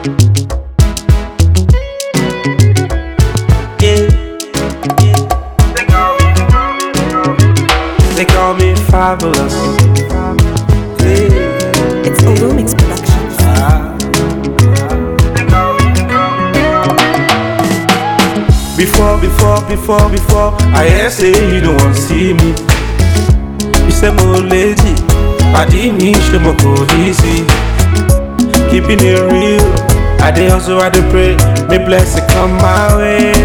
Yeah. They call me fabulous. Yeah. It's Olumix Productions. Before, I hear say you don't want to see me. You say more lazy, I didn't need you more easy. Keeping it real, I dey also I dey pray, may blessing come my way,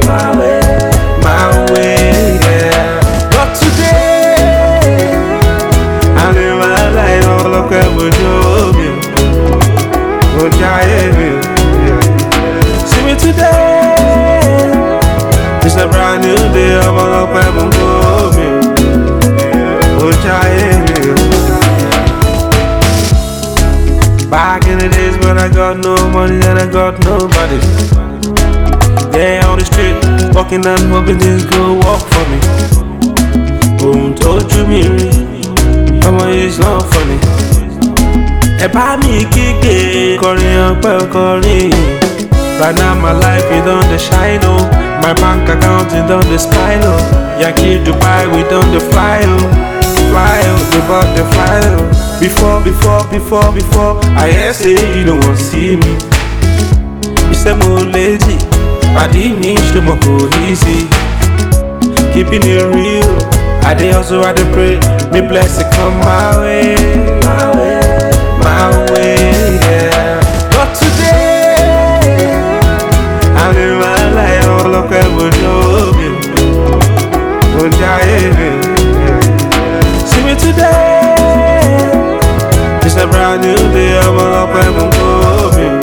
yeah. But today, I live my life all up with you, see me today. It's a brand new day, I'm all up and I'm going. Back in the days when I got no money and I got nobody. They on the street, walking and hoping this girl walk for me. Boom, told you me, come on, it's not funny. About me, kick calling up, calling. Right now my life is on the shine, oh. My bank account is on the spiral. Yankee Dubai, we done the fly, oh. Fly, oh, we bought the file, oh. Before, I hear say you don't want to see me. You say more lazy, I didn't need you more easy. Keeping it real, I dey also I dey pray, may blessing come my way, yeah. But today, I live my life all up with you. See me today, it's a brand new day, I'm all up and I'm going.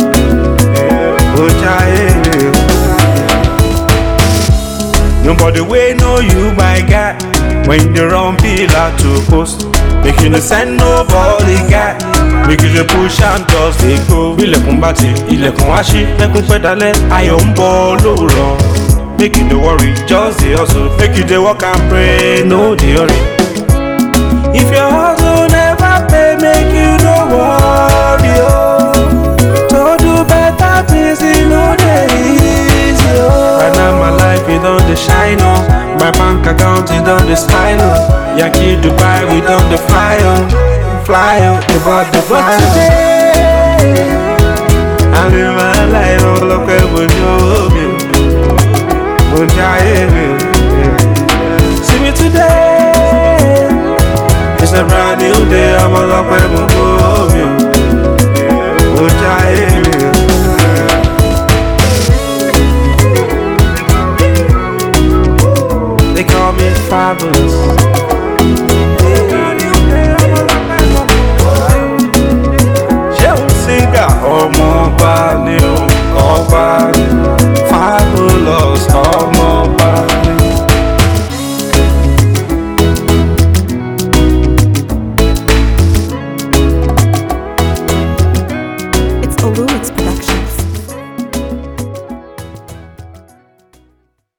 Nobody way know you by God. When you're on pillar to post, make you no send nobody got. Make you just push and toss they go. Ilẹ̀kùn bàtì, ilẹ̀kùn wá ṣí, lẹ́kùn pẹ́dálẹ̀, ayọ̀ ń bọ̀ lówùrọ̀. Make you no worry, just dey hustle. Make you dey work and pray, no dey hurry. If your hustle never pay, make you no worry, oh. To do better things, you know dey easy, oh. Right now my life is on the shine, oh. My bank account is on the smile, oh. Yankee Dubai, we done the fly, oh. Fly, oh, they bought the fly, oh. Today, I live my life all up with you. See me today, it's a brand new day, I'm all up and I'm going. They call me fabulous. Ṣé o singer ọmọ ọba ni o?